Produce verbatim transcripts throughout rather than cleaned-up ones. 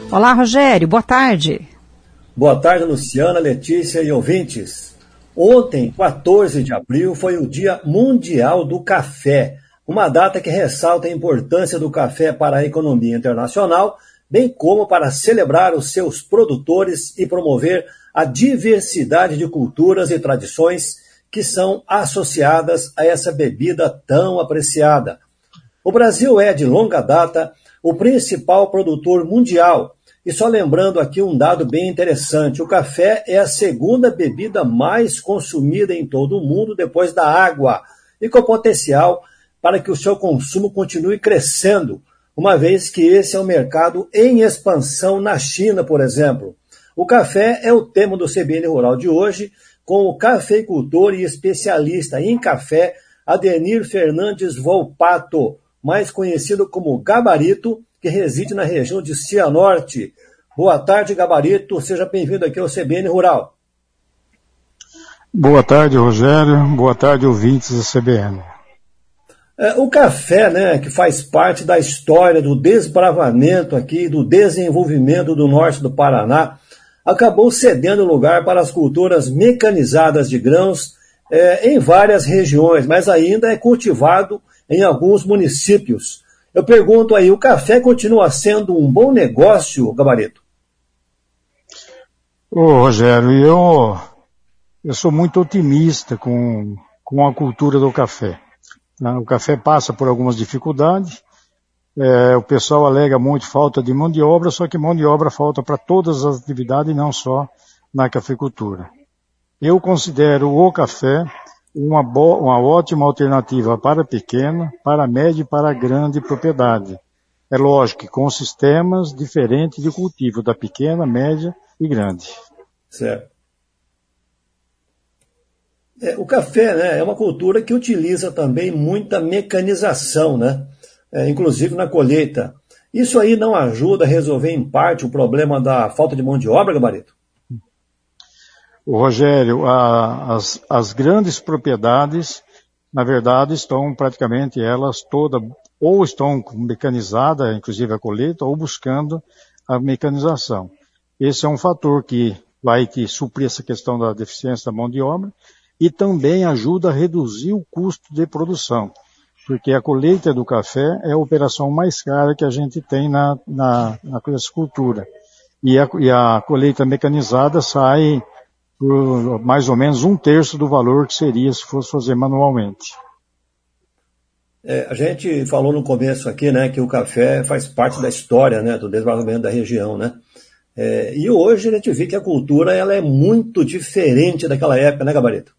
Olá, Rogério, boa tarde. Boa tarde, Luciana, Letícia e ouvintes. Ontem, quatorze de abril, foi o Dia Mundial do Café, uma data que ressalta a importância do café para a economia internacional, bem como para celebrar os seus produtores e promover a diversidade de culturas e tradições que são associadas a essa bebida tão apreciada. O Brasil é, de longa data, o principal produtor mundial. E só lembrando aqui um dado bem interessante, o café é a segunda bebida mais consumida em todo o mundo depois da água e com potencial para que o seu consumo continue crescendo, uma vez que esse é um mercado em expansão na China, por exemplo. O café é o tema do C B N Rural de hoje, com o cafeicultor e especialista em café Adenir Fernandes Volpato, mais conhecido como Gabarito, que reside na região de Cianorte. Boa tarde, Gabarito. Seja bem-vindo aqui ao C B N Rural. Boa tarde, Rogério. Boa tarde, ouvintes do C B N. É, o café, né, que faz parte da história do desbravamento aqui, do desenvolvimento do norte do Paraná, acabou cedendo lugar para as culturas mecanizadas de grãos é, em várias regiões, mas ainda é cultivado em alguns municípios. Eu pergunto aí, o café continua sendo um bom negócio, Gabarito? Ô, Rogério, eu, eu sou muito otimista com, com a cultura do café. Né? O café passa por algumas dificuldades, é, o pessoal alega muito falta de mão de obra, só que mão de obra falta para todas as atividades e não só na cafeicultura. Eu considero o café Uma, bo- uma ótima alternativa para pequena, para média e para grande propriedade. É lógico que com sistemas diferentes de cultivo, da pequena, média e grande. Certo. É, o café, né, é uma cultura que utiliza também muita mecanização, né? É, inclusive na colheita. Isso aí não ajuda a resolver em parte o problema da falta de mão de obra, Gabarito? O Rogério, a, as, as grandes propriedades, na verdade, estão praticamente elas todas, ou estão mecanizadas, inclusive a colheita, ou buscando a mecanização. Esse é um fator que vai que suprir essa questão da deficiência da mão de obra e também ajuda a reduzir o custo de produção, porque a colheita do café é a operação mais cara que a gente tem na, na, na cultura. E a, e a colheita mecanizada sai por mais ou menos um terço do valor que seria se fosse fazer manualmente. É, a gente falou no começo aqui, né, que o café faz parte da história, né, do desenvolvimento da região, né? É, e hoje a gente vê que a cultura ela é muito diferente daquela época, né, Gabarito?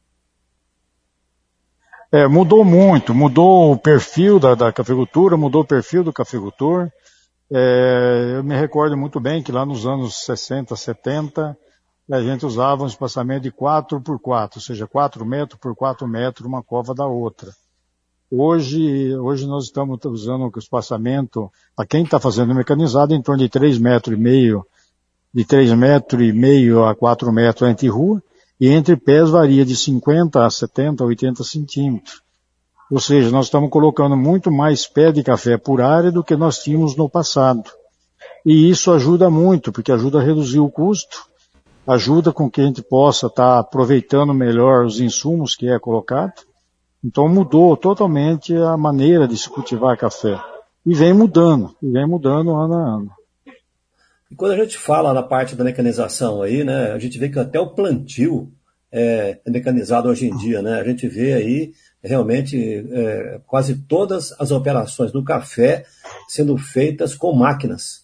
É, mudou muito, mudou o perfil da, da cafeicultura, mudou o perfil do cafeicultor. É, eu me recordo muito bem que lá nos anos sessenta, setenta, a gente usava um espaçamento de quatro por quatro, ou seja, quatro metros por quatro metros, uma cova da outra. Hoje, hoje nós estamos usando o espaçamento, para quem está fazendo mecanizado, em torno de três metros e meio, de três metros e meio a quatro metros entre rua, e entre pés varia de cinquenta a setenta, oitenta centímetros. Ou seja, nós estamos colocando muito mais pé de café por área do que nós tínhamos no passado. E isso ajuda muito, porque ajuda a reduzir o custo, ajuda com que a gente possa estar aproveitando melhor os insumos que é colocado. Então mudou totalmente a maneira de se cultivar café. E vem mudando, e vem mudando ano a ano. E quando a gente fala na parte da mecanização aí, né, a gente vê que até o plantio é mecanizado hoje em dia, né? A gente vê aí realmente é, quase todas as operações do café sendo feitas com máquinas.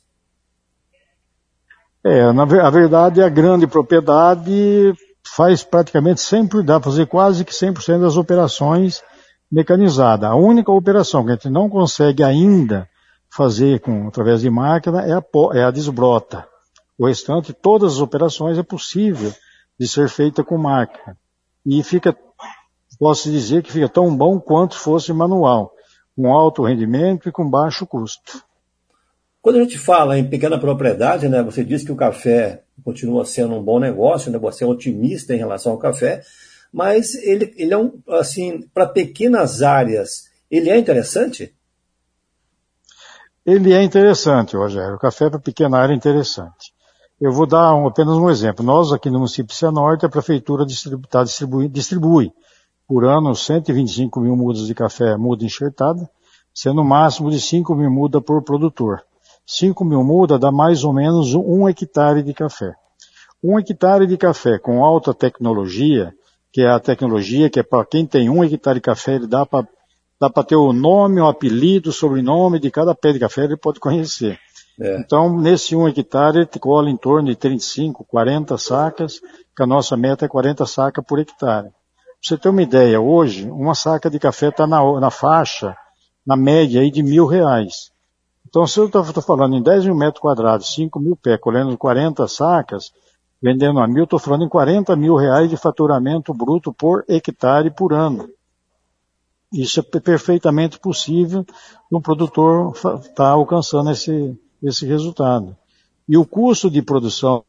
É, na a verdade, a grande propriedade faz praticamente sempre, dá para fazer quase que cem por cento das operações mecanizadas. A única operação que a gente não consegue ainda fazer com, através de máquina é a, é a desbrota. O restante, todas as operações é possível de ser feita com máquina. E fica, posso dizer que fica tão bom quanto fosse manual, com alto rendimento e com baixo custo. Quando a gente fala em pequena propriedade, né, você disse que o café continua sendo um bom negócio, né, você é otimista em relação ao café, mas ele, ele é um, assim, para pequenas áreas, ele é interessante? Ele é interessante, Rogério. O café para pequena área é interessante. Eu vou dar um, apenas um exemplo. Nós, aqui no município de Cianorte, a prefeitura distribui, tá, distribui, distribui por ano cento e vinte e cinco mil mudas de café muda enxertada, sendo o máximo de cinco mil mudas por produtor. cinco mil mudas dá mais ou menos um hectare de café. Um hectare de café com alta tecnologia, que é a tecnologia que é para quem tem um hectare de café, ele dá para dá para ter o nome, o apelido, o sobrenome de cada pé de café, ele pode conhecer. É. Então, nesse um hectare, ele cola em torno de trinta e cinco, quarenta sacas, que a nossa meta é quarenta sacas por hectare. Pra você ter uma ideia, hoje, uma saca de café está na, na faixa, na média aí de mil reais. Então, se eu estou falando em dez mil metros quadrados, cinco mil pés, colhendo quarenta sacas, vendendo a mil, estou falando em quarenta mil reais de faturamento bruto por hectare por ano. Isso é perfeitamente possível e um produtor está alcançando esse, esse resultado. E o custo de produção,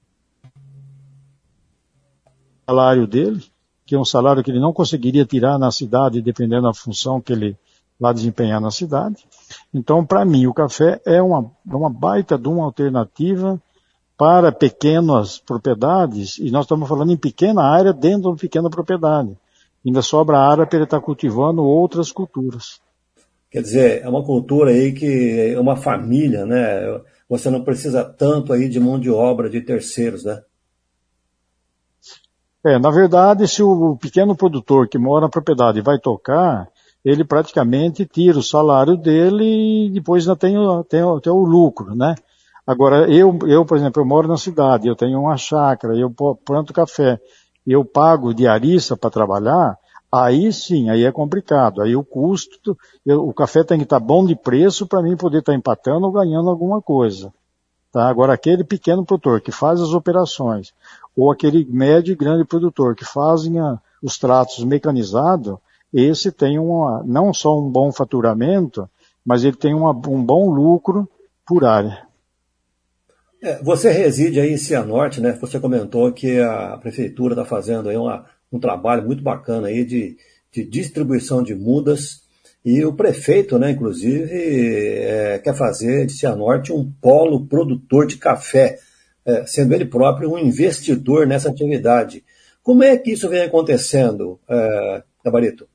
o salário dele, que é um salário que ele não conseguiria tirar na cidade, dependendo da função que ele vai desempenhar na cidade. Então, para mim, o café é uma, uma baita de uma alternativa para pequenas propriedades, e nós estamos falando em pequena área dentro de uma pequena propriedade. Ainda sobra área para ele estar cultivando outras culturas. Quer dizer, é uma cultura aí que é uma família, né? Você não precisa tanto aí de mão de obra de terceiros, né? É, na verdade, se o pequeno produtor que mora na propriedade vai tocar, ele praticamente tira o salário dele e depois ainda tem o, tem o, tem o lucro, né? Agora, eu, eu, por exemplo, eu moro na cidade, eu tenho uma chácara, eu planto café, eu pago diarista para trabalhar, aí sim, aí é complicado. Aí o custo, eu, o café tem que estar bom de preço para mim poder estar empatando ou ganhando alguma coisa. Tá? Agora, aquele pequeno produtor que faz as operações, ou aquele médio e grande produtor que fazem a, os tratos mecanizados, esse tem uma, não só um bom faturamento, mas ele tem uma, um bom lucro por área. É, você reside aí em Cianorte, né? Você comentou que a prefeitura está fazendo aí uma, um trabalho muito bacana aí de, de distribuição de mudas, e o prefeito, né, inclusive, é, quer fazer de Cianorte um polo produtor de café, é, sendo ele próprio um investidor nessa atividade. Como é que isso vem acontecendo, é, Gabarito?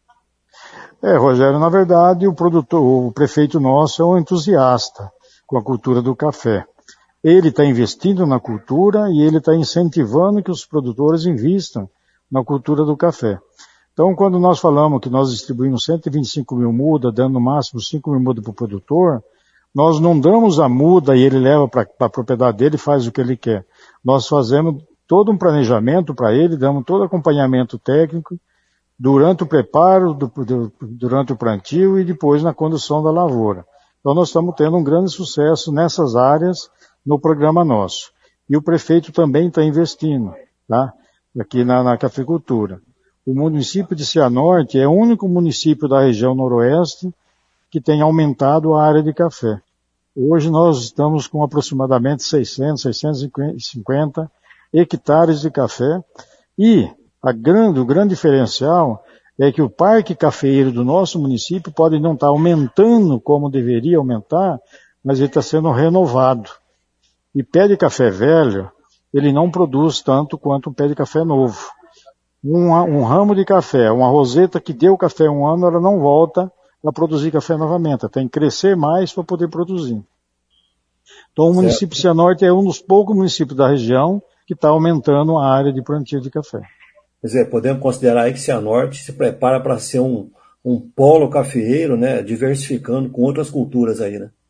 É, Rogério, na verdade, o produtor, o prefeito nosso é um entusiasta com a cultura do café. Ele está investindo na cultura e ele está incentivando que os produtores investam na cultura do café. Então, quando nós falamos que nós distribuímos cento e vinte e cinco mil mudas, dando no máximo cinco mil mudas para o produtor, nós não damos a muda e ele leva para a propriedade dele e faz o que ele quer. Nós fazemos todo um planejamento para ele, damos todo acompanhamento técnico durante o preparo, do, do, durante o plantio e depois na condução da lavoura. Então, nós estamos tendo um grande sucesso nessas áreas no programa nosso. E o prefeito também está investindo, tá? Aqui na, na cafeicultura. O município de Cianorte é o único município da região noroeste que tem aumentado a área de café. Hoje nós estamos com aproximadamente seiscentos, seiscentos e cinquenta hectares de café e a grande, o grande diferencial é que o parque cafeeiro do nosso município pode não estar aumentando como deveria aumentar, mas ele está sendo renovado. E pé de café velho, ele não produz tanto quanto um pé de café novo. Um, um ramo de café, uma roseta que deu café um ano, ela não volta a produzir café novamente. Tem que crescer mais para poder produzir. Então o município de Cianorte é um dos poucos municípios da região que está aumentando a área de plantio de café. Quer dizer, podemos considerar aí que Cianorte se prepara para ser um, um polo cafeeiro, né, diversificando com outras culturas aí, né?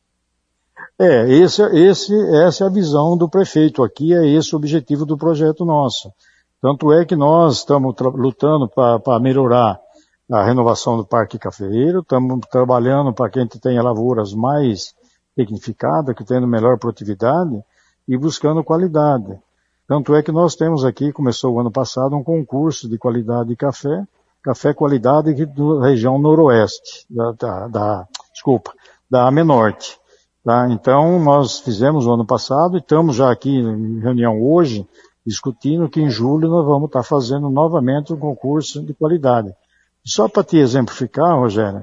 É, esse, esse, essa é a visão do prefeito aqui, é esse o objetivo do projeto nosso. Tanto é que nós estamos lutando para melhorar a renovação do parque cafeeiro, estamos trabalhando para que a gente tenha lavouras mais tecnificadas, que tenham melhor produtividade e buscando qualidade. Tanto é que nós temos aqui, começou o ano passado, um concurso de qualidade de café, café qualidade da região noroeste, da, da, da desculpa, da Amenorte. Tá? Então, nós fizemos o ano passado e estamos já aqui em reunião hoje, discutindo que em julho nós vamos estar fazendo novamente um concurso de qualidade. Só para te exemplificar, Rogério,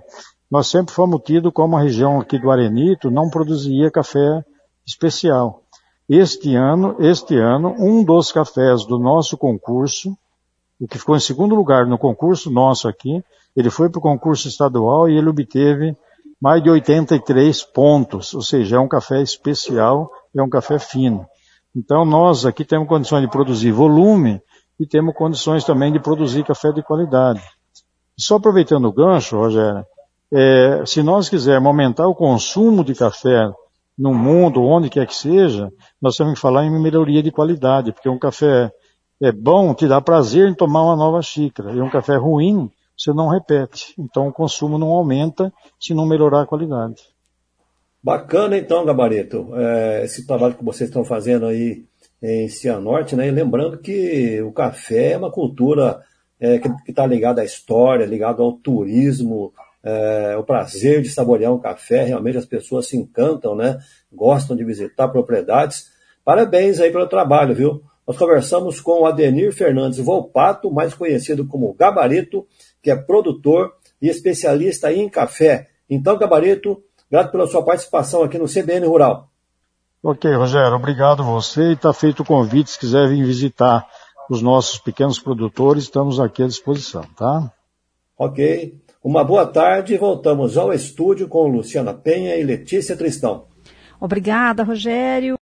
nós sempre fomos tidos como a região aqui do Arenito não produzia café especial. Este ano, este ano, um dos cafés do nosso concurso, o que ficou em segundo lugar no concurso nosso aqui, ele foi para o concurso estadual e ele obteve mais de oitenta e três pontos, ou seja, é um café especial, é um café fino. Então nós aqui temos condições de produzir volume e temos condições também de produzir café de qualidade. Só aproveitando o gancho, Rogério, é, se nós quisermos aumentar o consumo de café no mundo, onde quer que seja, nós temos que falar em melhoria de qualidade, porque um café é bom, te dá prazer em tomar uma nova xícara, e um café ruim, você não repete. Então o consumo não aumenta se não melhorar a qualidade. Bacana então, Gabarito, é, esse trabalho que vocês estão fazendo aí em Cianorte, né? E lembrando que o café é uma cultura é, que está ligada à história, ligada ao turismo, é, o prazer de saborear um café, realmente as pessoas se encantam, né? Gostam de visitar propriedades. Parabéns aí pelo trabalho, viu? Nós conversamos com o Adenir Fernandes Volpato, mais conhecido como Gabarito, que é produtor e especialista em café. Então, Gabarito, grato pela sua participação aqui no C B N Rural. Ok, Rogério, obrigado a você. E está feito o convite, se quiser vir visitar os nossos pequenos produtores, estamos aqui à disposição, tá? Ok. Uma boa tarde e voltamos ao estúdio com Luciana Penha e Letícia Tristão. Obrigada, Rogério.